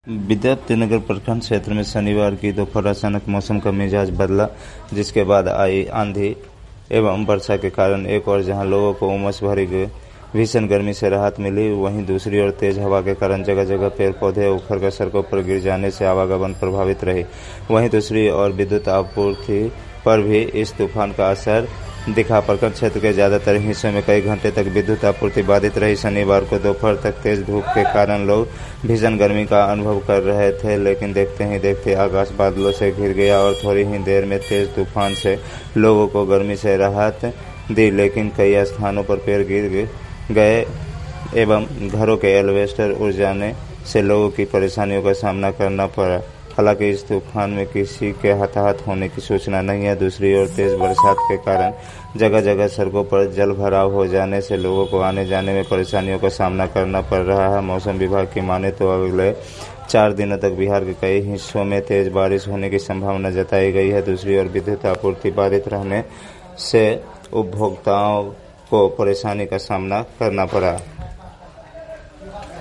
विद्यार्थीनगर प्रखंड क्षेत्र में शनिवार की दोपहर अचानक मौसम का मिजाज बदला, जिसके बाद आई आंधी एवं वर्षा के कारण एक और जहां लोगों को उमस भरी भीषण गर्मी से राहत मिली, वहीं दूसरी ओर तेज हवा के कारण जगह जगह पेड़ पौधे उखड़कर सड़कों पर गिर जाने से आवागमन प्रभावित रही। वहीं दूसरी ओर विद्युत आपूर्ति पर भी इस तूफान का असर दिखा। प्रखंड क्षेत्र के ज्यादातर हिस्सों में कई घंटे तक विद्युत आपूर्ति बाधित रही। शनिवार को दोपहर तक तेज धूप के कारण लोग भीषण गर्मी का अनुभव कर रहे थे, लेकिन देखते ही देखते आकाश बादलों से घिर गया और थोड़ी ही देर में तेज तूफान से लोगों को गर्मी से राहत दी। लेकिन कई स्थानों पर पेड़ गिर गए एवं घरों के एल्वेस्टर उड़ जाने से लोगों की परेशानियों का सामना करना पड़ा। हालांकि इस तूफान में किसी के हताहत होने की सूचना नहीं है। दूसरी ओर तेज बरसात के कारण जगह जगह सड़कों पर जल भराव हो जाने से लोगों को आने जाने में परेशानियों का सामना करना पड़ रहा है। मौसम विभाग की माने तो अगले 4 दिनों तक बिहार के कई हिस्सों में तेज बारिश होने की संभावना जताई गई है। दूसरी ओर विद्युत आपूर्ति बाधित रहने से उपभोक्ताओं को परेशानी का सामना करना पड़ा।